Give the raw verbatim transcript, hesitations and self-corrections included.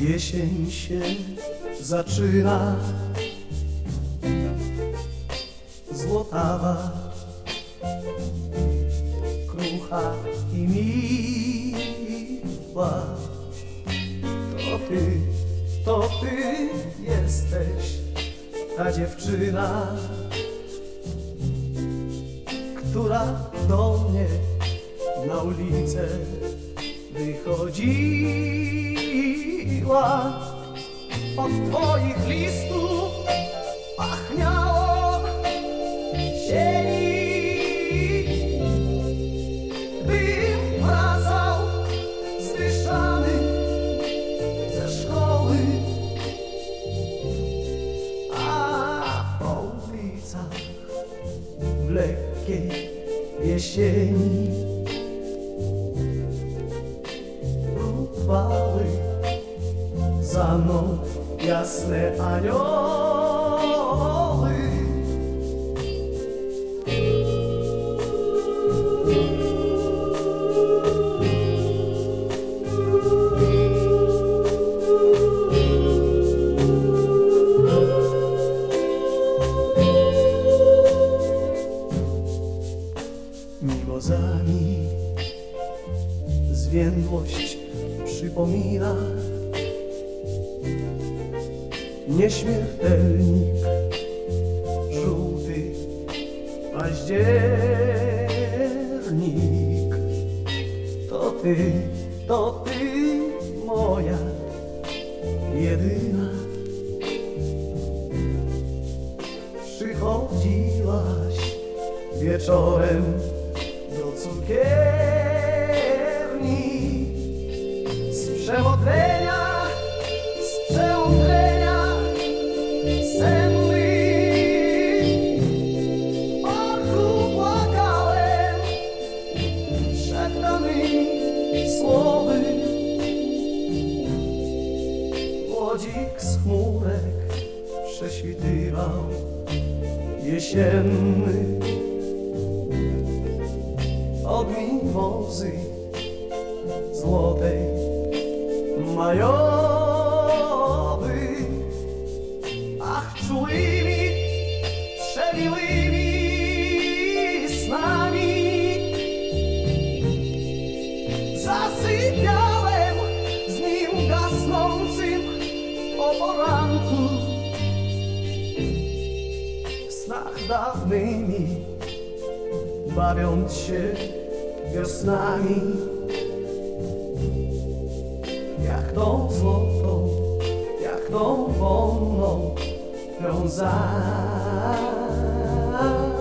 Jesień się zaczyna, złotawa, krucha i miła. To ty, to ty jesteś ta dziewczyna, która do mnie na ulicę wychodziła. Od twoich listów pachniało sieni. Gdym wracał zdyszany ze szkoły, a po ulicach w lekkiej jesieni chwały za mną jasne anioły. Mimozami zwiędłość przypomina nieśmiertelnik, żółty październik. To ty, to ty moja jedyna. Przychodziłaś wieczorem do cukierni z przemotlenia, z przemotlenia senny. Oczu płakałem szeptanymi słowy. Łodzik z chmurek prześwitywał jesienny. Od mimozy złotej majowy, ach, czułymi, przebiłymi snami zasypiałem z nim gasnącym o poranku. W snach dawnymi bawiąc się wiosnami, jak tą złotą, jak tą wonną wiązami.